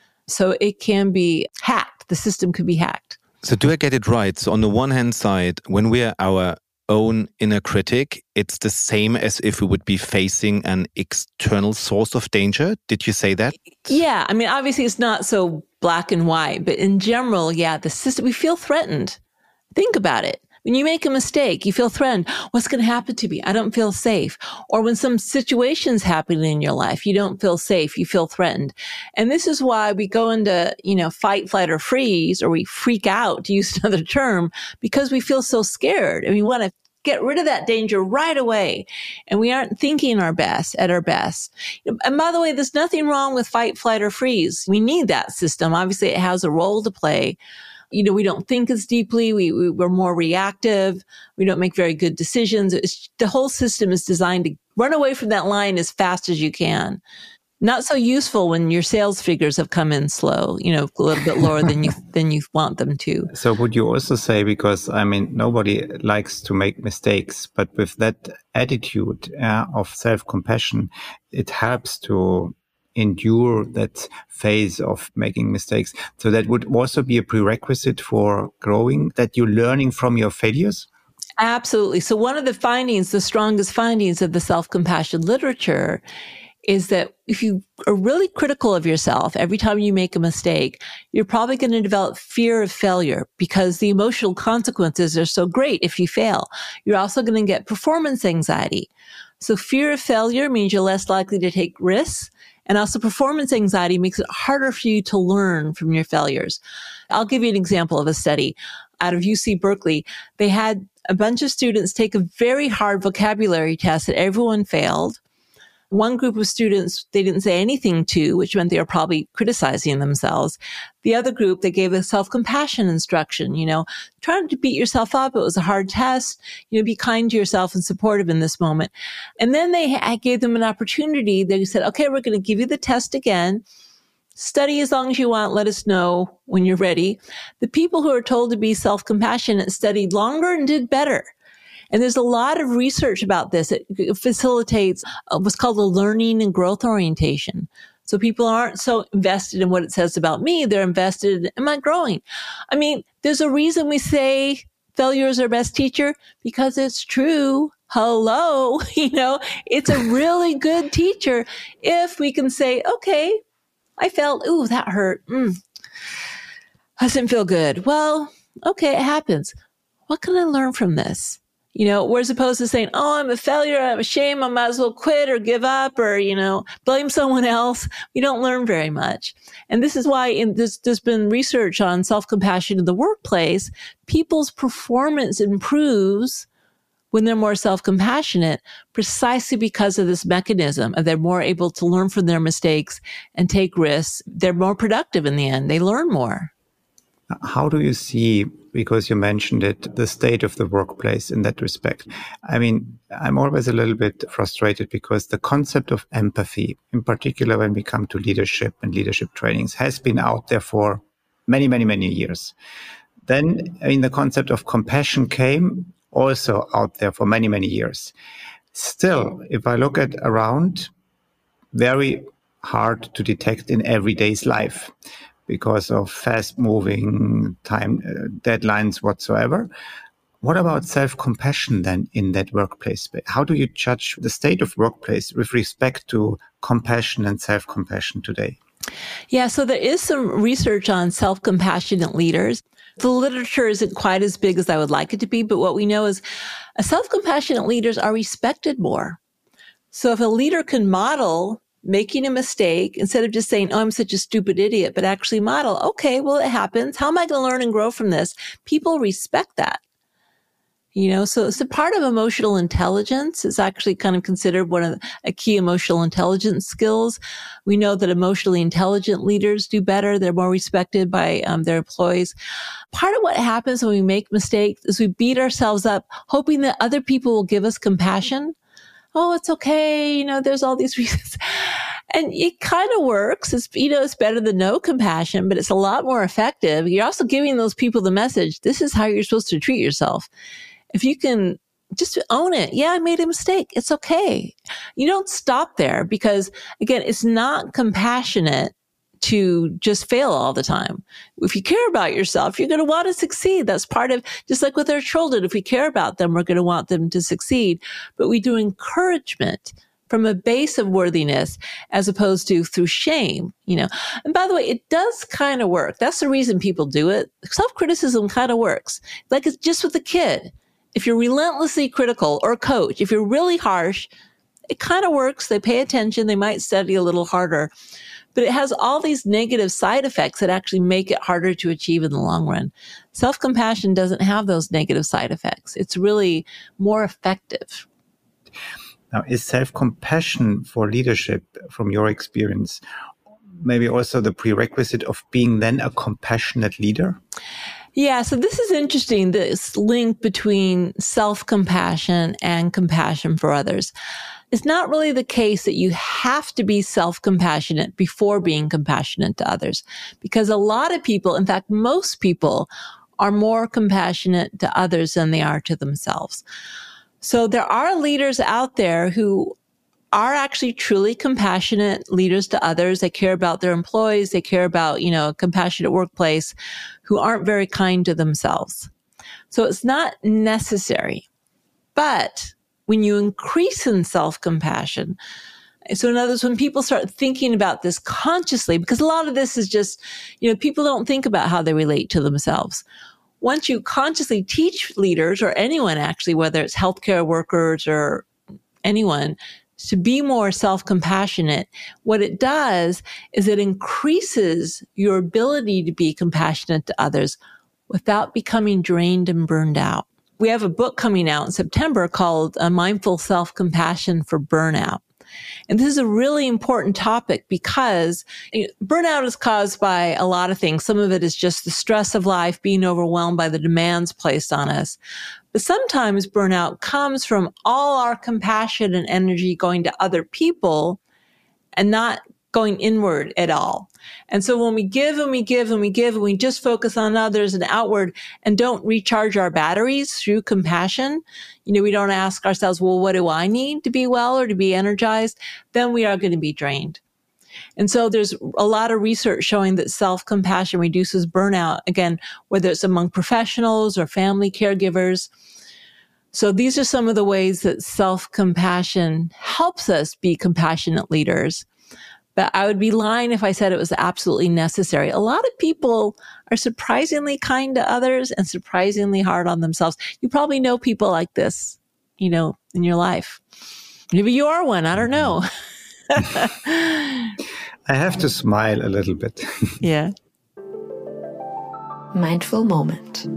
So it can be hacked. The system could be hacked. So do I get it right? So on the one hand side, when we are our own inner critic, it's the same as if we would be facing an external source of danger. Did you say that? Yeah. Obviously it's not so black and white, but in general, the system, we feel threatened. Think about it. When you make a mistake, you feel threatened. What's going to happen to me? I don't feel safe. Or when some situations happen in your life, you don't feel safe. You feel threatened. And this is why we go into, fight, flight, or freeze, or we freak out, to use another term, because we feel so scared. And we want to get rid of that danger right away. And we aren't thinking at our best. And by the way, there's nothing wrong with fight, flight, or freeze. We need that system. Obviously, it has a role to play. We don't think as deeply. We're more reactive. We don't make very good decisions. The whole system is designed to run away from that line as fast as you can. Not so useful when your sales figures have come in slow, a little bit lower than you want them to. So would you also say, because nobody likes to make mistakes, but with that attitude of self-compassion, it helps to endure that phase of making mistakes. So that would also be a prerequisite for growing, that you're learning from your failures? Absolutely. So one of the findings, the strongest findings of the self-compassion literature, is that if you are really critical of yourself every time you make a mistake, you're probably going to develop fear of failure because the emotional consequences are so great if you fail. You're also going to get performance anxiety. So fear of failure means you're less likely to take risks. And also performance anxiety makes it harder for you to learn from your failures. I'll give you an example of a study out of UC Berkeley. They had a bunch of students take a very hard vocabulary test that everyone failed. One group of students, they didn't say anything to, which meant they were probably criticizing themselves. The other group, they gave a self-compassion instruction, trying to beat yourself up. It was a hard test. Be kind to yourself and supportive in this moment. And then I gave them an opportunity. They said, okay, we're going to give you the test again. Study as long as you want. Let us know when you're ready. The people who are told to be self-compassionate studied longer and did better. And there's a lot of research about this. It facilitates what's called a learning and growth orientation. So people aren't so invested in what it says about me. They're invested in, am I growing? I mean, there's a reason we say failure is our best teacher, because it's true. Hello, it's a really good teacher if we can say, okay, I failed. Ooh, that hurt. Doesn't feel good. Well, okay, it happens. What can I learn from this? Whereas opposed to saying, oh, I'm a failure, I'm ashamed, I might as well quit or give up or, blame someone else. We don't learn very much. And this is why there's been research on self-compassion in the workplace. People's performance improves when they're more self-compassionate, precisely because of this mechanism. They're more able to learn from their mistakes and take risks. They're more productive in the end. They learn more. How do you see, because you mentioned it, the state of the workplace in that respect? I mean, I'm always a little bit frustrated because the concept of empathy, in particular when we come to leadership and leadership trainings, has been out there for many, many, many years. Then, the concept of compassion came also out there for many, many years. Still, if I look at around, very hard to detect in everyday's life, because of fast-moving time deadlines whatsoever. What about self-compassion then in that workplace? How do you judge the state of workplace with respect to compassion and self-compassion today? Yeah, so there is some research on self-compassionate leaders. The literature isn't quite as big as I would like it to be, but what we know is self-compassionate leaders are respected more. So if a leader can model making a mistake, instead of just saying, oh, I'm such a stupid idiot, but actually model, okay, well, it happens. How am I going to learn and grow from this? People respect that. So it's a part of emotional intelligence. It's actually kind of considered one of a key emotional intelligence skills. We know that emotionally intelligent leaders do better. They're more respected by their employees. Part of what happens when we make mistakes is we beat ourselves up, hoping that other people will give us compassion. Oh, it's okay. There's all these reasons. And it kind of works. It's better than no compassion, but it's a lot more effective. You're also giving those people the message, this is how you're supposed to treat yourself. If you can just own it. Yeah, I made a mistake. It's okay. You don't stop there because, again, it's not compassionate to just fail all the time. If you care about yourself, you're going to want to succeed. That's part of, just like with our children, if we care about them, we're going to want them to succeed. But we do encouragement from a base of worthiness as opposed to through shame, And by the way, it does kind of work. That's the reason people do it. Self-criticism kind of works. Like it's just with a kid. If you're relentlessly critical, or a coach, if you're really harsh, it kind of works. They pay attention. They might study a little harder. But it has all these negative side effects that actually make it harder to achieve in the long run. Self-compassion doesn't have those negative side effects. It's really more effective. Now, is self-compassion for leadership, from your experience, maybe also the prerequisite of being then a compassionate leader? Yeah, so this is interesting, this link between self-compassion and compassion for others. It's not really the case that you have to be self-compassionate before being compassionate to others, because a lot of people, in fact, most people, are more compassionate to others than they are to themselves. So there are leaders out there who are actually truly compassionate leaders to others. They care about their employees. They care about, a compassionate workplace, who aren't very kind to themselves. So it's not necessary. But when you increase in self-compassion, so in other words, when people start thinking about this consciously, because a lot of this is just, people don't think about how they relate to themselves. Once you consciously teach leaders, or anyone actually, whether it's healthcare workers or anyone to be more self-compassionate. What it does is it increases your ability to be compassionate to others without becoming drained and burned out. We have a book coming out in September called Mindful Self-Compassion for Burnout. And this is a really important topic because burnout is caused by a lot of things. Some of it is just the stress of life, being overwhelmed by the demands placed on us. But sometimes burnout comes from all our compassion and energy going to other people and not going inward at all. And so when we give and we give and we give and we just focus on others and outward and don't recharge our batteries through compassion, we don't ask ourselves, well, what do I need to be well or to be energized? Then we are going to be drained. And so there's a lot of research showing that self-compassion reduces burnout, again, whether it's among professionals or family caregivers. So these are some of the ways that self-compassion helps us be compassionate leaders. But I would be lying if I said it was absolutely necessary. A lot of people are surprisingly kind to others and surprisingly hard on themselves. You probably know people like this, in your life. Maybe you are one. I don't know. I have to smile a little bit. Yeah. Mindful moment.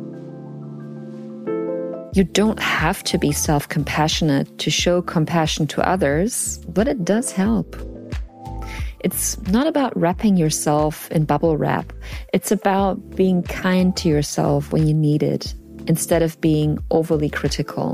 You don't have to be self-compassionate to show compassion to others, but it does help. It's not about wrapping yourself in bubble wrap. It's about being kind to yourself when you need it, instead of being overly critical.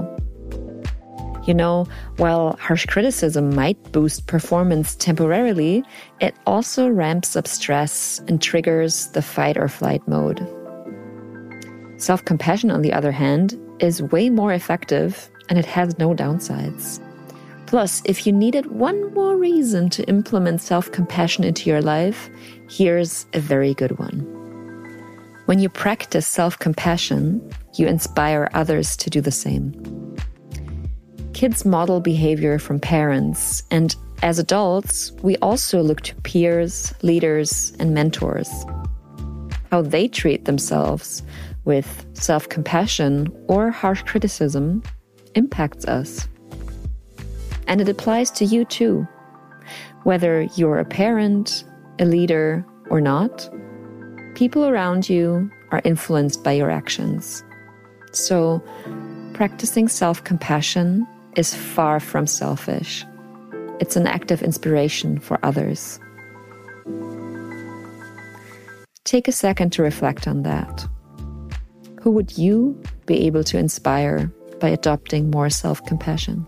While harsh criticism might boost performance temporarily, it also ramps up stress and triggers the fight or flight mode. Self-compassion, on the other hand, is way more effective and it has no downsides. Plus, if you needed one more reason to implement self-compassion into your life, here's a very good one. When you practice self-compassion, you inspire others to do the same. Kids model behavior from parents, and as adults, we also look to peers, leaders, and mentors. How they treat themselves with self-compassion or harsh criticism impacts us. And it applies to you too. Whether you're a parent, a leader, or not, people around you are influenced by your actions. So, practicing self-compassion is far from selfish. It's an act of inspiration for others. Take a second to reflect on that. Who would you be able to inspire by adopting more self-compassion?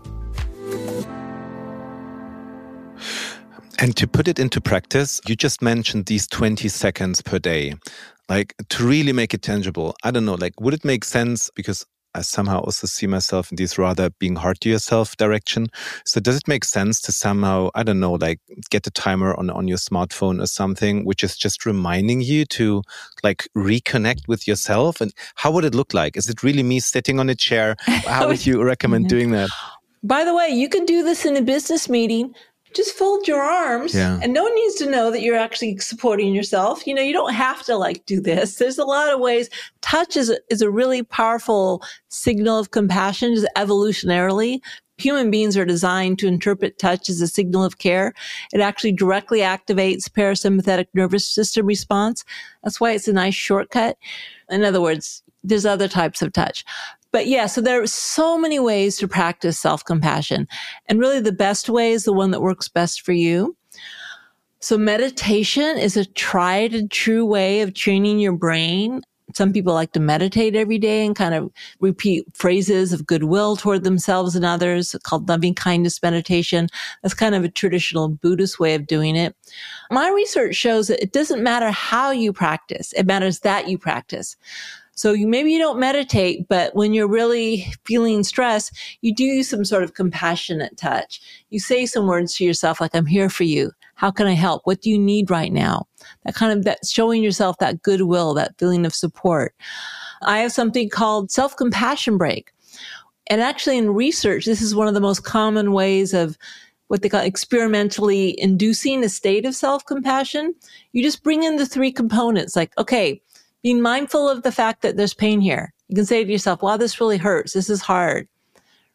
And to put it into practice, you just mentioned these 20 seconds per day. To really make it tangible, I don't know, would it make sense? Because I somehow also see myself in this rather being hard to yourself direction. So does it make sense to somehow, I don't know, get a timer on your smartphone or something, which is just reminding you to reconnect with yourself? And how would it look like? Is it really me sitting on a chair? How would you recommend doing that? By the way, you can do this in a business meeting. Just fold your arms and no one needs to know that you're actually supporting yourself. You don't have to do this. There's a lot of ways. Touch is a really powerful signal of compassion, just evolutionarily. Human beings are designed to interpret touch as a signal of care. It actually directly activates parasympathetic nervous system response. That's why it's a nice shortcut. In other words, there's other types of touch. But yeah, so there are so many ways to practice self-compassion. And really the best way is the one that works best for you. So meditation is a tried and true way of training your brain. Some people like to meditate every day and kind of repeat phrases of goodwill toward themselves and others, called loving kindness meditation. That's kind of a traditional Buddhist way of doing it. My research shows that it doesn't matter how you practice. It matters that you practice. So maybe you don't meditate, but when you're really feeling stress, you do use some sort of compassionate touch. You say some words to yourself like, I'm here for you. How can I help? What do you need right now? That showing yourself that goodwill, that feeling of support. I have something called self-compassion break. And actually in research, this is one of the most common ways of what they call experimentally inducing a state of self-compassion. You just bring in the three components, okay, being mindful of the fact that there's pain here. You can say to yourself, wow, this really hurts. This is hard.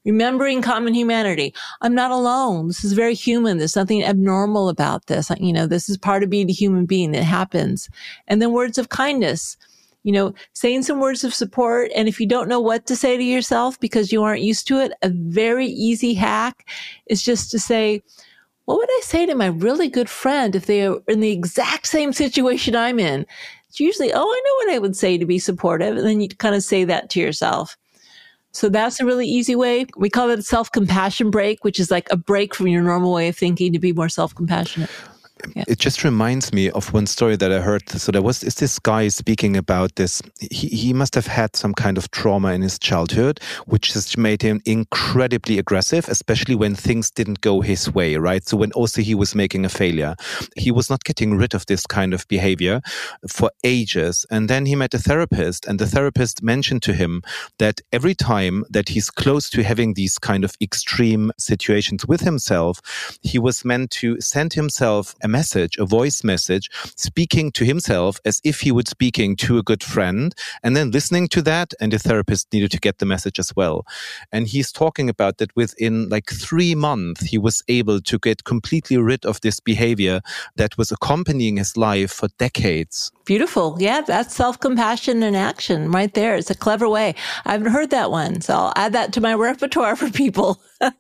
Remembering common humanity. I'm not alone. This is very human. There's nothing abnormal about this. This is part of being a human being. It happens. And then words of kindness. Saying some words of support. And if you don't know what to say to yourself because you aren't used to it, a very easy hack is just to say, what would I say to my really good friend if they are in the exact same situation I'm in? It's usually, I know what I would say to be supportive. And then you kind of say that to yourself. So that's a really easy way. We call it a self-compassion break, which is like a break from your normal way of thinking to be more self-compassionate. Yeah. It just reminds me of one story that I heard. So is this guy speaking about this. He must have had some kind of trauma in his childhood, which has made him incredibly aggressive, especially when things didn't go his way, right? So when also he was making a failure, he was not getting rid of this kind of behavior for ages. And then he met a therapist, and the therapist mentioned to him that every time that he's close to having these kind of extreme situations with himself, he was meant to send himself a voice message, speaking to himself as if he would speaking to a good friend, and then listening to that, and the therapist needed to get the message as well. And he's talking about that within like 3 months, he was able to get completely rid of this behavior that was accompanying his life for decades. Beautiful. Yeah, that's self-compassion in action right there. It's a clever way. I haven't heard that one, so I'll add that to my repertoire for people.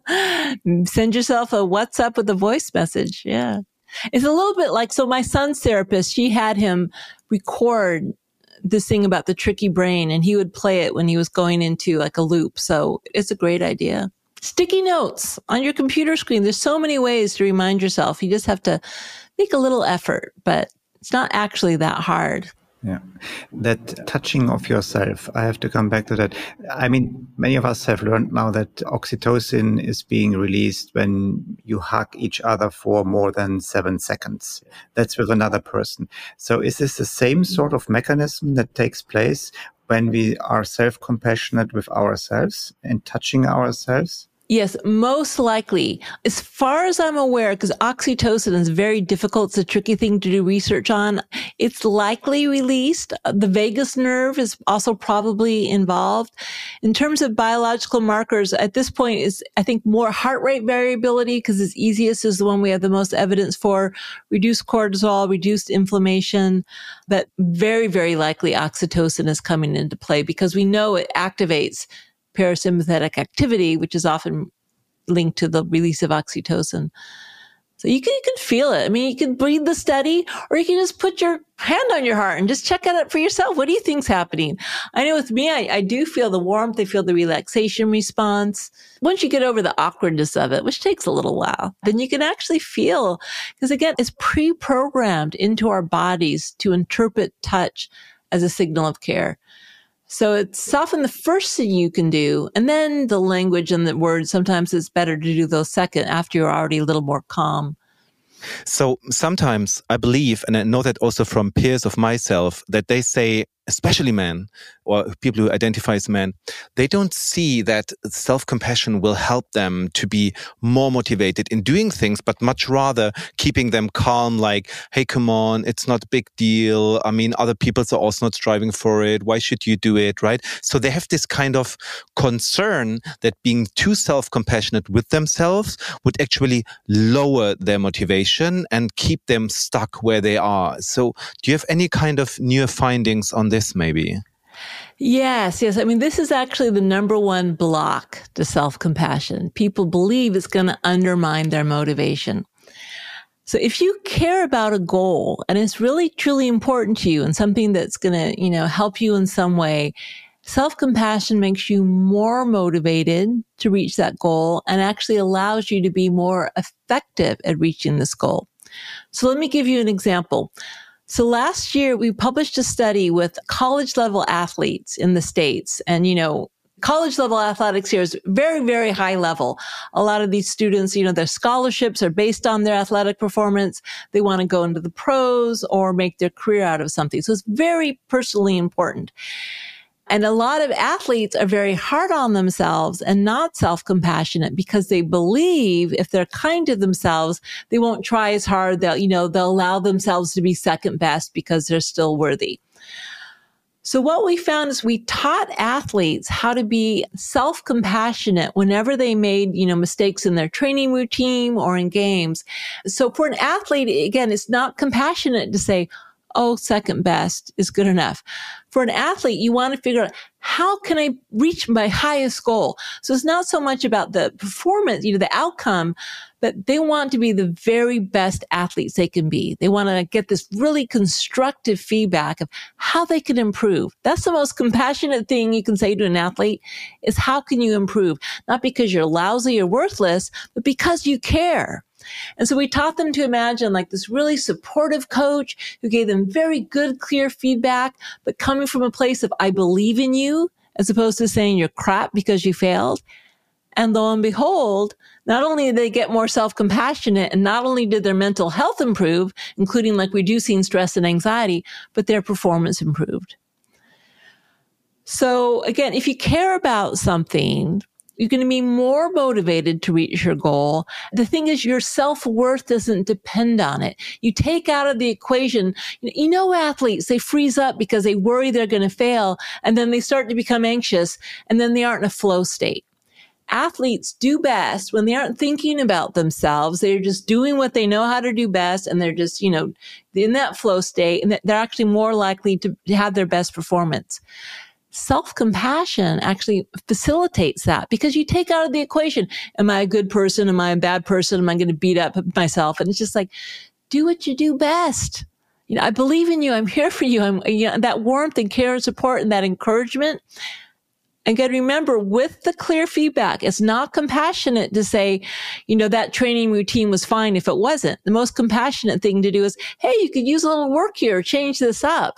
Send yourself a WhatsApp with a voice message. Yeah. It's a little bit like, so my son's therapist, she had him record this thing about the tricky brain, and he would play it when he was going into like a loop. So it's a great idea. Sticky notes on your computer screen. There's so many ways to remind yourself. You just have to make a little effort, but it's not actually that hard. Yeah. That touching of yourself, I have to come back to that. I mean, many of us have learned now that oxytocin is being released when you hug each other for more than 7 seconds. That's with another person. So is this the same sort of mechanism that takes place when we are self-compassionate with ourselves and touching ourselves? Yes, most likely. As far as I'm aware, because oxytocin is very difficult, it's a tricky thing to do research on, it's likely released. The vagus nerve is also probably involved. In terms of biological markers, at this point is, I think, more heart rate variability, because it's easiest, is the one we have the most evidence for. Reduced cortisol, reduced inflammation, but very, very likely oxytocin is coming into play because we know it activates parasympathetic activity, which is often linked to the release of oxytocin. So you can feel it. I mean, you can breathe the study, or you can just put your hand on your heart and just check it out for yourself. What do you think's happening? I know with me, I do feel the warmth. I feel the relaxation response. Once you get over the awkwardness of it, which takes a little while, then you can actually feel, because again, it's pre-programmed into our bodies to interpret touch as a signal of care. So it's often the first thing you can do. And then the language and the words, sometimes it's better to do those second after you're already a little more calm. So sometimes I believe, and I know that also from peers of myself, that they say, especially men or people who identify as men, they don't see that self-compassion will help them to be more motivated in doing things, but much rather keeping them calm, like, hey, come on, it's not a big deal. I mean, other people are also not striving for it. Why should you do it, right? So they have this kind of concern that being too self-compassionate with themselves would actually lower their motivation and keep them stuck where they are. So do you have any kind of new findings on this maybe? Yes. I mean, this is actually the number one block to self-compassion. People believe it's going to undermine their motivation. So if you care about a goal and it's really, truly important to you and something that's going to, help you in some way, self-compassion makes you more motivated to reach that goal and actually allows you to be more effective at reaching this goal. So let me give you an example. So last year, we published a study with college-level athletes in the States. And, college-level athletics here is very, very high level. A lot of these students, their scholarships are based on their athletic performance. They want to go into the pros or make their career out of something. So it's very personally important. And a lot of athletes are very hard on themselves and not self-compassionate because they believe if they're kind to themselves, they won't try as hard. They'll allow themselves to be second best because they're still worthy. So what we found is we taught athletes how to be self-compassionate whenever they made, mistakes in their training routine or in games. So for an athlete, again, it's not compassionate to say, oh, second best is good enough. For an athlete, you want to figure out, how can I reach my highest goal? So it's not so much about the performance, the outcome, but they want to be the very best athletes they can be. They want to get this really constructive feedback of how they can improve. That's the most compassionate thing you can say to an athlete is, how can you improve? Not because you're lousy or worthless, but because you care. And so we taught them to imagine like this really supportive coach who gave them very good, clear feedback, but coming from a place of, I believe in you, as opposed to saying you're crap because you failed. And lo and behold, not only did they get more self-compassionate, and not only did their mental health improve, including like reducing stress and anxiety, but their performance improved. So again, if you care about something, you're going to be more motivated to reach your goal. The thing is, your self-worth doesn't depend on it. You take out of the equation, athletes, they freeze up because they worry they're going to fail, and then they start to become anxious, and then they aren't in a flow state. Athletes do best when they aren't thinking about themselves. They're just doing what they know how to do best, and they're just, in that flow state, and they're actually more likely to have their best performance. Self-compassion actually facilitates that because you take out of the equation, am I a good person? Am I a bad person? Am I going to beat up myself? And it's just like, do what you do best. I believe in you. I'm here for you. That warmth and care and support and that encouragement. Again, remember, with the clear feedback, it's not compassionate to say, that training routine was fine if it wasn't. The most compassionate thing to do is, hey, you could use a little work here, change this up.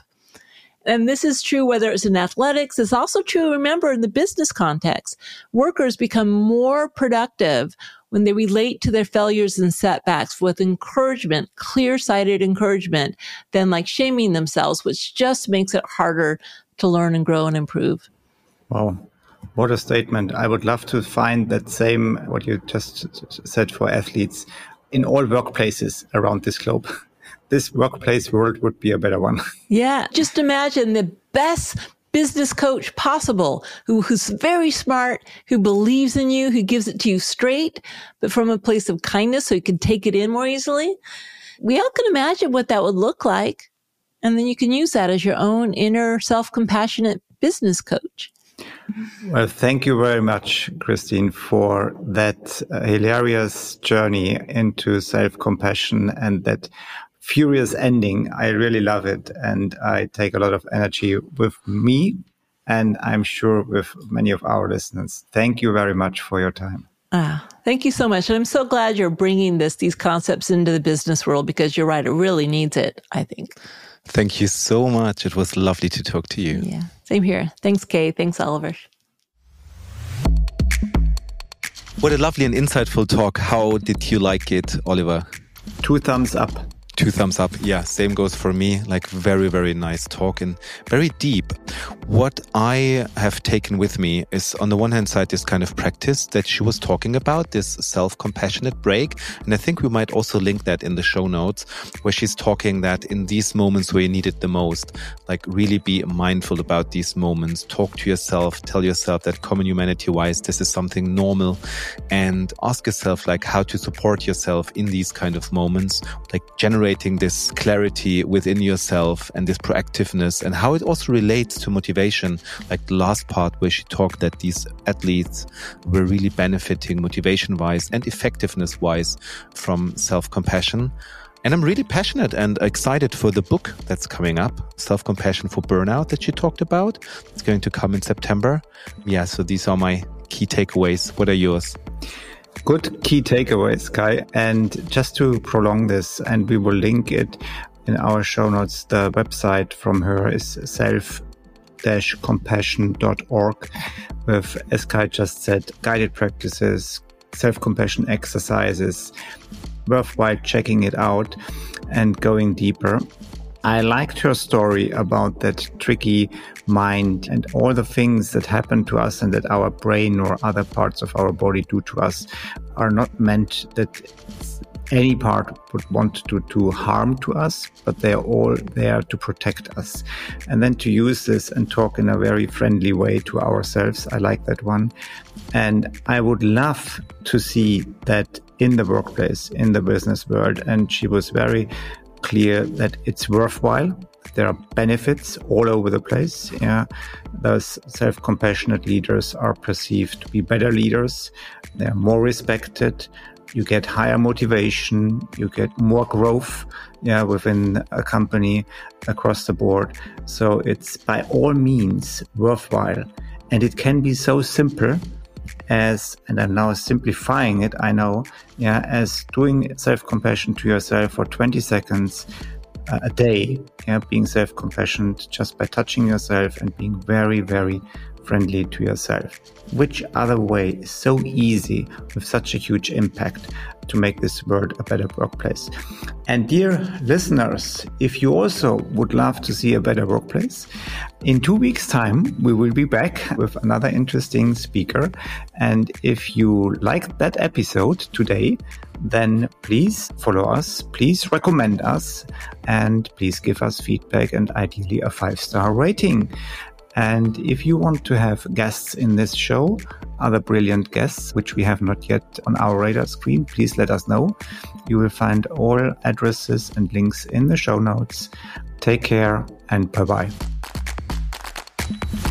And this is true whether it's in athletics. It's also true, remember, in the business context. Workers become more productive when they relate to their failures and setbacks with encouragement, clear-sighted encouragement, than like shaming themselves, which just makes it harder to learn and grow and improve. Wow. What a statement. I would love to find that same, what you just said, for athletes in all workplaces around this globe. This workplace world would be a better one. Yeah. Just imagine the best business coach possible who's very smart, who believes in you, who gives it to you straight, but from a place of kindness so you can take it in more easily. We all can imagine what that would look like. And then you can use that as your own inner self-compassionate business coach. Well, thank you very much, Christine, for that hilarious journey into self-compassion and that furious ending. I really love it. And I take a lot of energy with me, and I'm sure with many of our listeners. Thank you very much for your time. Thank you so much. And I'm so glad you're bringing these concepts into the business world, because you're right, it really needs it, I think. Thank you so much. It was lovely to talk to you. Yeah, same here. Thanks, Kay. Thanks, Oliver. What a lovely and insightful talk. How did you like it, Oliver? 2 thumbs up. 2 thumbs up. Yeah, same goes for me. Like very, very nice talk and very deep. What I have taken with me is, on the one hand side, this kind of practice that she was talking about, this self-compassionate break. And I think we might also link that in the show notes, where she's talking that in these moments where you need it the most, like really be mindful about these moments, talk to yourself, tell yourself that common humanity-wise, this is something normal, and ask yourself like how to support yourself in these kind of moments, like generating this clarity within yourself and this proactiveness, and how it also relates to motivation. Like the last part where she talked that these athletes were really benefiting motivation-wise and effectiveness-wise from self-compassion. And I'm really passionate and excited for the book that's coming up, Self-Compassion for Burnout, that you talked about. It's going to come in September. Yeah, so these are my key takeaways. What are yours? Good key takeaways, Kai. And just to prolong this, and we will link it in our show notes, the website from her is self-compassion.org with, as Kai just said, guided practices, self-compassion exercises. Worthwhile checking it out and going deeper. I liked her story about that tricky mind and all the things that happen to us and that our brain or other parts of our body do to us are not meant that any part would want to do harm to us, but they're all there to protect us. And then to use this and talk in a very friendly way to ourselves. I like that one. And I would love to see that in the workplace, in the business world. And she was very clear that it's worthwhile. There are benefits all over the place. Yeah, those self-compassionate leaders are perceived to be better leaders. They are more respected. You get higher motivation. You get more growth. Yeah, within a company across the board. So it's by all means worthwhile, and it can be so simple as, and I'm now simplifying it, I know, as doing self-compassion to yourself for 20 seconds a day, being self-compassionate just by touching yourself and being very, very friendly to yourself. Which other way is so easy with such a huge impact to make this world a better workplace? And dear listeners, if you also would love to see a better workplace, in 2 weeks' time, we will be back with another interesting speaker. And if you liked that episode today, then please follow us, please recommend us, and please give us feedback and ideally a 5-star rating. And if you want to have guests in this show, other brilliant guests, which we have not yet on our radar screen, please let us know. You will find all addresses and links in the show notes. Take care and bye-bye.